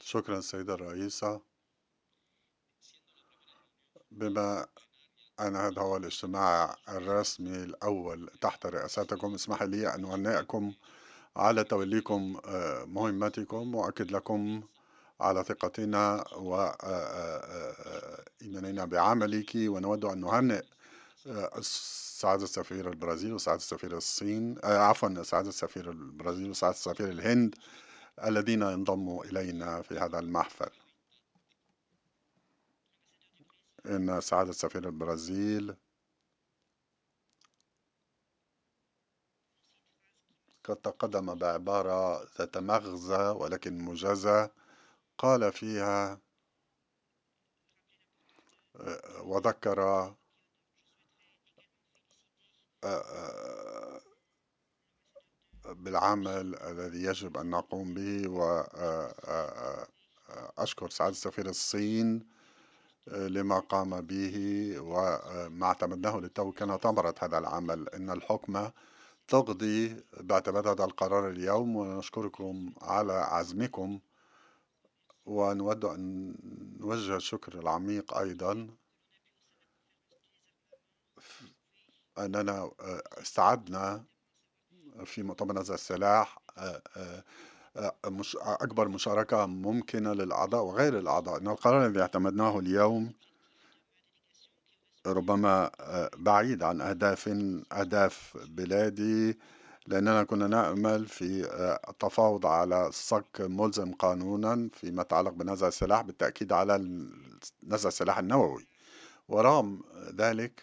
شكرا سيدة الرئيسة. بما أن هذا هو الاجتماع الرسمي الأول تحت رئاستكم، اسمح لي أن أهنئكم على توليكم مهمتكم، وأكد لكم على ثقتنا وإيماننا بعملك. ونود أن نهنئ سعادة سفير البرازيل وسعادة سفير الصين، عفوا، سعادة سفير البرازيل وسعادة سفير الهند الذين انضموا إلينا في هذا المحفل. إن سعادة سفير البرازيل قد تقدم بعبارة ذات مغزى ولكن موجزة، قال فيها وذكر بالعمل الذي يجب أن نقوم به. وأشكر سعادة سفير الصين لما قام به وما اعتمدناه للتو كان ثمرة هذا العمل. إن الحكمة تقضي باعتماد هذا القرار اليوم، ونشكركم على عزمكم. ونود أن نوجه الشكر العميق أيضا أننا استعدنا في مؤتمر نزع السلاح مش أكبر مشاركة ممكنة للأعضاء وغير الأعضاء. إن القرار الذي اعتمدناه اليوم ربما بعيد عن أهداف بلادي، لأننا كنا نأمل في التفاوض على صك ملزم قانونا فيما يتعلق بنزع السلاح، بالتأكيد على نزع السلاح النووي. ورغم ذلك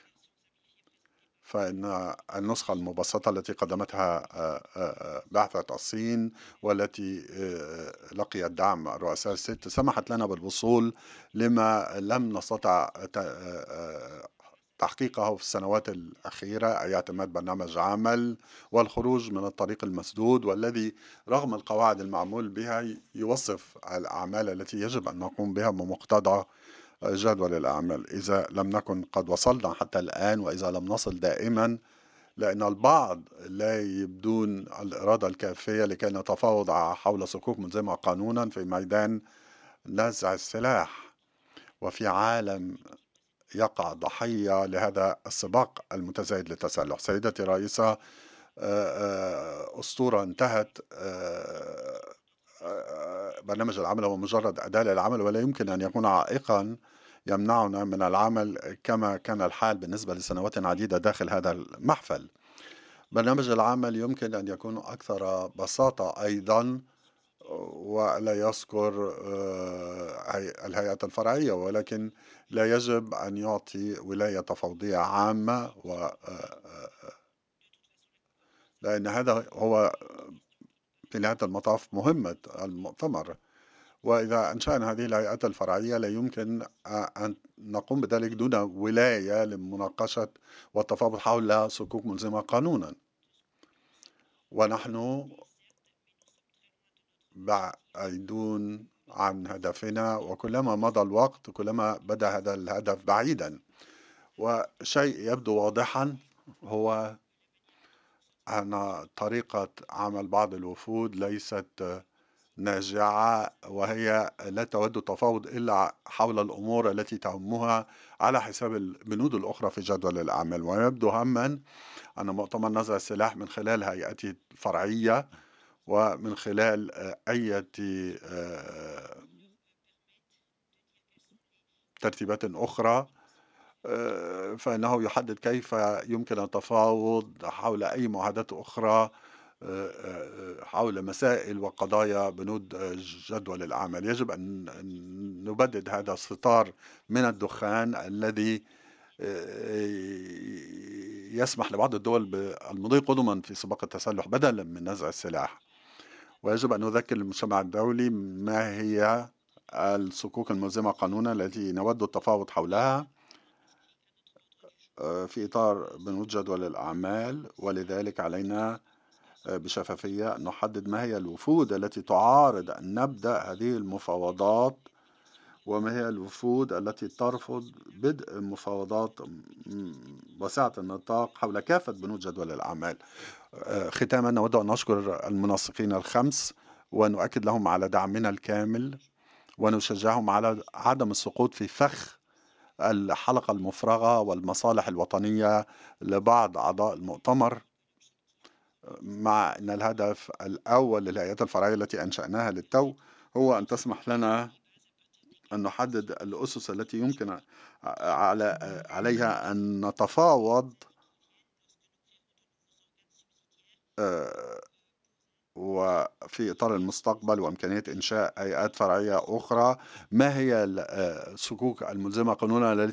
فإن النسخة المبسطة التي قدمتها بعثة الصين والتي لقيت دعم الرؤساء الست سمحت لنا بالوصول لما لم نستطع تحقيقه في السنوات الأخيرة، أي اعتماد برنامج عمل والخروج من الطريق المسدود، والذي رغم القواعد المعمول بها يوصف الأعمال التي يجب أن نقوم بها بمقتضى جدول الأعمال. إذا لم نكن قد وصلنا حتى الآن، وإذا لم نصل دائما، لأن البعض لا يبدون الإرادة الكافية لكي نتفاوض حول صكوك ملزمة قانونا في ميدان نزع السلاح. وفي عالم يقع ضحية لهذا السباق المتزايد للتسلح. سيدتي الرئيسة، أسطورة انتهت. برنامج العمل هو مجرد أداة للعمل، ولا يمكن أن يكون عائقا يمنعنا من العمل كما كان الحال بالنسبة لسنوات عديدة داخل هذا المحفل. برنامج العمل يمكن أن يكون أكثر بساطة أيضا، ولا يذكر الهيئة الفرعية، ولكن لا يجب أن يعطي ولاية تفوضية عامة، لأن هذا هو في نهاية المطاف مهمة المؤتمر. وإذا أنشأنا هذه الهيئات الفرعية لا يمكن أن نقوم بذلك دون ولاية لمناقشة والتفاوض حول صكوك ملزمة قانونا. ونحن بعيدون عن هدفنا، وكلما مضى الوقت كلما بدا هذا الهدف بعيدا. وشيء يبدو واضحا هو أن طريقة عمل بعض الوفود ليست ناجعة، وهي لا تود التفاوض إلا حول الأمور التي تهمها على حساب البنود الأخرى في جدول الأعمال. ويبدو هما أن مؤتمر نزع السلاح من خلال هيئته الفرعية ومن خلال أي ترتيبات أخرى، فإنه يحدد كيف يمكن التفاوض حول أي معاهدات أخرى حول مسائل وقضايا بنود جدول الأعمال. يجب أن نبدد هذا الستار من الدخان الذي يسمح لبعض الدول بالمضي قدما في سباق التسلح بدلا من نزع السلاح. ويجب أن نذكر المجتمع الدولي ما هي الصكوك الملزمة قانونا التي نود التفاوض حولها في إطار بنود جدول الأعمال. ولذلك علينا بشفافية أن نحدد ما هي الوفود التي تعارض أن نبدأ هذه المفاوضات، وما هي الوفود التي ترفض بدء مفاوضات واسعة النطاق حول كافة بنود جدول الأعمال. ختاما نود أن نشكر المنسقين الخمس ونؤكد لهم على دعمنا الكامل ونشجعهم على عدم السقوط في فخ الحلقة المفرغة والمصالح الوطنية لبعض أعضاء المؤتمر، مع أن الهدف الأول للهيئات الفرعية التي أنشأناها للتو هو أن تسمح لنا أن نحدد الأسس التي يمكن عليها أن نتفاوض آه، وفي إطار المستقبل وإمكانية إنشاء هيئات فرعية أخرى، ما هي الصكوك الملزمة قانونا